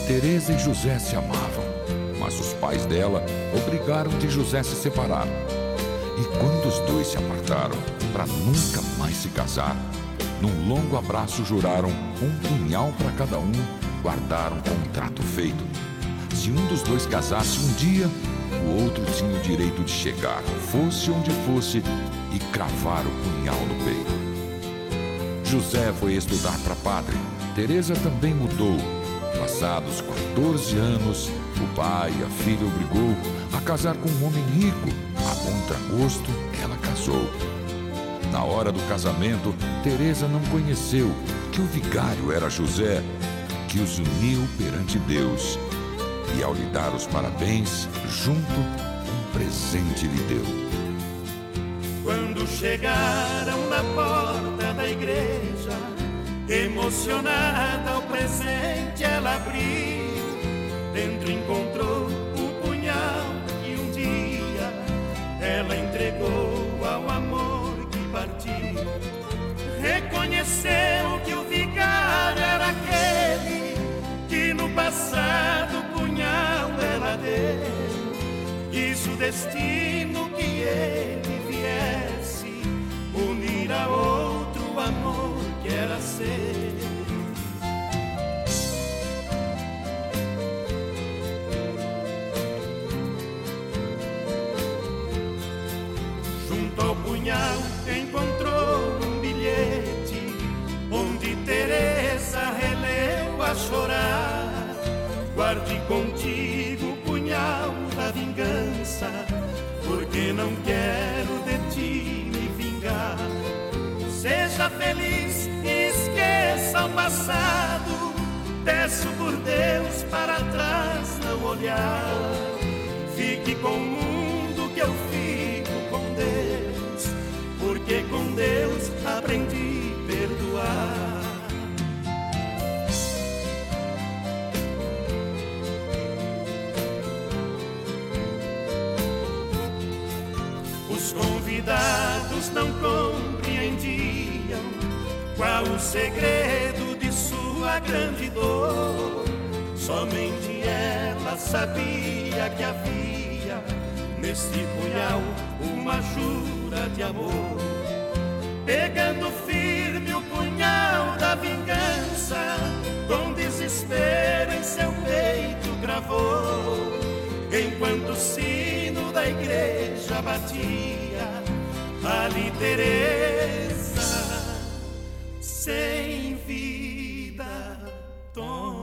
Teresa e José se amavam, mas os pais dela obrigaram de José se separar. E quando os dois se apartaram para nunca mais se casar, num longo abraço juraram um punhal para cada um, guardar um contrato feito. Se um dos dois casasse um dia, o outro tinha o direito de chegar, fosse onde fosse, e cravar o punhal no peito. José foi estudar para padre. Teresa também mudou. Passados 14 anos, o pai e a filha obrigou a casar com um homem rico. A contragosto, ela casou. Na hora do casamento, Teresa não conheceu que o vigário era José, que os uniu perante Deus. E ao lhe dar os parabéns, junto, um presente lhe deu. Quando chegaram na porta da igreja, emocionada ao presente ela abriu. Dentro encontrou o punhal que um dia ela entregou ao amor que partiu. Reconheceu que o vigário era aquele que no passado o punhal ela deu. Quis o destino que ele viesse unir a outro amor que era ser. Junto ao punhal encontrou um bilhete onde Teresa releu a chorar. Guarde contigo o punhal da vingança, porque não quero de ti me vingar. Seja feliz e esqueça o passado. Peço por Deus para trás não olhar. Fique com o mundo que eu fico com Deus, porque com Deus aprendi a perdoar. Os convidados não compreendiam qual o segredo de sua grande dor. Somente ela sabia que havia nesse punhal uma jura de amor. Pegando firme o punhal da vingança, com desespero em seu peito gravou. Enquanto o sino da igreja batia, ali Teresa sem vida tomou.